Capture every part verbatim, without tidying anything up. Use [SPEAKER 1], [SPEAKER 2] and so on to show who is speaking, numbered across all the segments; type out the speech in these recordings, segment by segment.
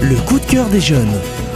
[SPEAKER 1] Le coup de cœur des jeunes.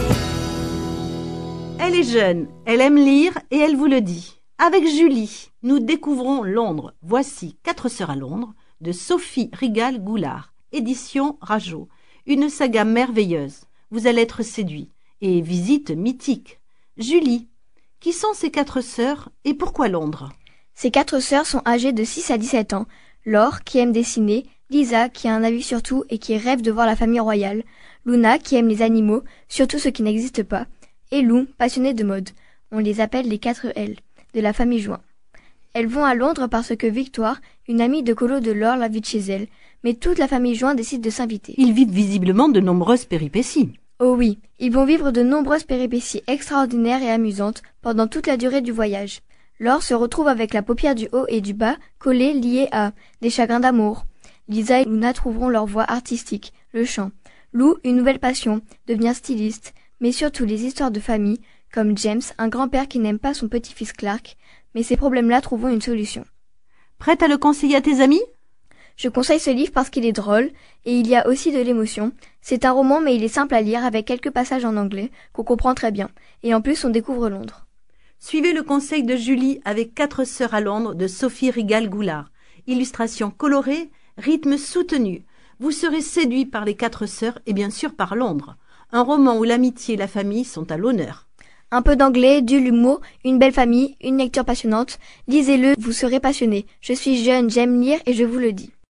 [SPEAKER 2] Elle est jeune, elle aime lire et elle vous le dit. Avec Julie, nous découvrons Londres. Voici Quatre sœurs à Londres de Sophie Rigal-Goulart, édition Rageot. Une saga merveilleuse. Vous allez être séduit. Et visite mythique. Julie, qui sont ces quatre sœurs et pourquoi Londres?
[SPEAKER 3] Ces quatre sœurs sont âgées de six à dix-sept ans. Laure, qui aime dessiner, Lisa, qui a un avis sur tout et qui rêve de voir la famille royale, Luna, qui aime les animaux, surtout ceux qui n'existent pas, et Lou, passionnée de mode. On les appelle les quatre L, de la famille Join. Elles vont à Londres parce que Victoire, une amie de colo de Laure, l'invite chez elle, mais toute la famille Join décide de s'inviter.
[SPEAKER 2] Ils vivent visiblement de nombreuses péripéties.
[SPEAKER 3] Oh oui, ils vont vivre de nombreuses péripéties extraordinaires et amusantes pendant toute la durée du voyage. Laure se retrouve avec la paupière du haut et du bas collée liée à des chagrins d'amour. Lisa et Luna trouveront leur voie artistique, le chant. Lou, une nouvelle passion, devenir styliste, mais surtout les histoires de famille, comme James, un grand-père qui n'aime pas son petit-fils Clark, mais ces problèmes-là trouveront une solution.
[SPEAKER 2] Prête à le conseiller à tes amis?
[SPEAKER 3] Je conseille ce livre parce qu'il est drôle, et il y a aussi de l'émotion. C'est un roman mais il est simple à lire avec quelques passages en anglais, qu'on comprend très bien, et en plus on découvre Londres.
[SPEAKER 2] Suivez le conseil de Julie avec Quatre sœurs à Londres de Sophie Rigal-Goulart. Illustration colorée, rythme soutenu. Vous serez séduit par les quatre sœurs et bien sûr par Londres. Un roman où l'amitié et la famille sont à l'honneur.
[SPEAKER 3] Un peu d'anglais, de l'humour, une belle famille, une lecture passionnante. Lisez-le, vous serez passionné. Je suis jeune, j'aime lire et je vous le dis.